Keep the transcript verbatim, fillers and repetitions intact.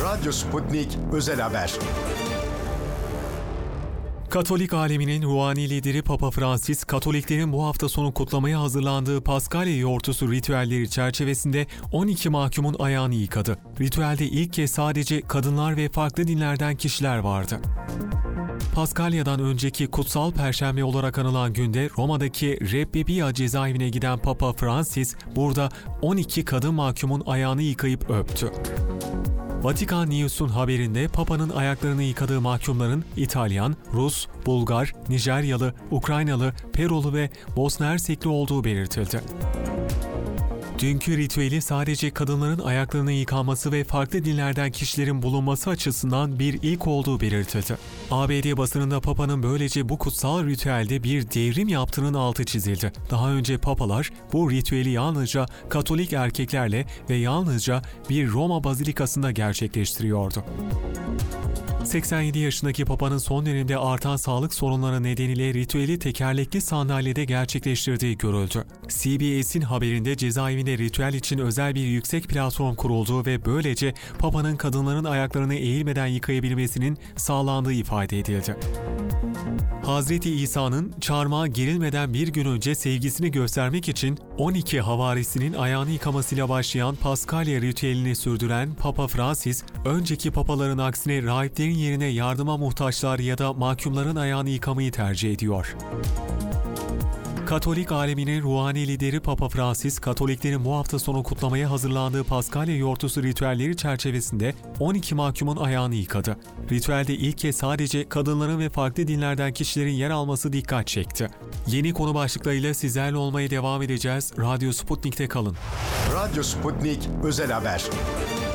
Radyo Sputnik Özel Haber. Katolik aleminin ruhani lideri Papa Francis, Katoliklerin bu hafta sonu kutlamaya hazırlandığı Paskalya yortusu ritüelleri çerçevesinde on iki mahkumun ayağını yıkadı. Ritüelde ilk kez sadece kadınlar ve farklı dinlerden kişiler vardı. Paskalya'dan önceki kutsal perşembe olarak anılan günde Roma'daki Rebbebia cezaevine giden Papa Francis, burada on iki kadın mahkumun ayağını yıkayıp öptü. Vatikan News'un haberinde Papa'nın ayaklarını yıkadığı mahkumların İtalyan, Rus, Bulgar, Nijeryalı, Ukraynalı, Perulu ve Bosna Hersekli olduğu belirtildi. Dünkü ritüeli sadece kadınların ayaklarının yıkanması ve farklı dinlerden kişilerin bulunması açısından bir ilk olduğu belirtildi. A B D basınında Papa'nın böylece bu kutsal ritüelde bir devrim yaptığının altı çizildi. Daha önce Papalar bu ritüeli yalnızca Katolik erkeklerle ve yalnızca bir Roma bazilikasında gerçekleştiriyordu. seksen yedi yaşındaki Papa'nın son dönemde artan sağlık sorunları nedeniyle ritüeli tekerlekli sandalyede gerçekleştirdiği görüldü. C B S'in haberinde cezaevinde ritüel için özel bir yüksek platform kurulduğu ve böylece Papa'nın kadınların ayaklarını eğilmeden yıkayabilmesinin sağlandığı ifade edildi. Hazreti İsa'nın çarmıha gerilmeden bir gün önce sevgisini göstermek için on iki havarisinin ayağını yıkamasıyla başlayan Paskalya ritüelini sürdüren Papa Francis, önceki papaların aksine rahiplerin yerine yardıma muhtaçlar ya da mahkumların ayağını yıkamayı tercih ediyor. Katolik aleminin ruhani lideri Papa Francis, Katoliklerin bu hafta sonu kutlamaya hazırlandığı Paskalya yortusu ritüelleri çerçevesinde on iki mahkumun ayağını yıkadı. Ritüelde ilk kez sadece kadınların ve farklı dinlerden kişilerin yer alması dikkat çekti. Yeni konu başlıklarıyla sizlerle olmaya devam edeceğiz. Radyo Sputnik'te kalın. Radyo Sputnik Özel Haber.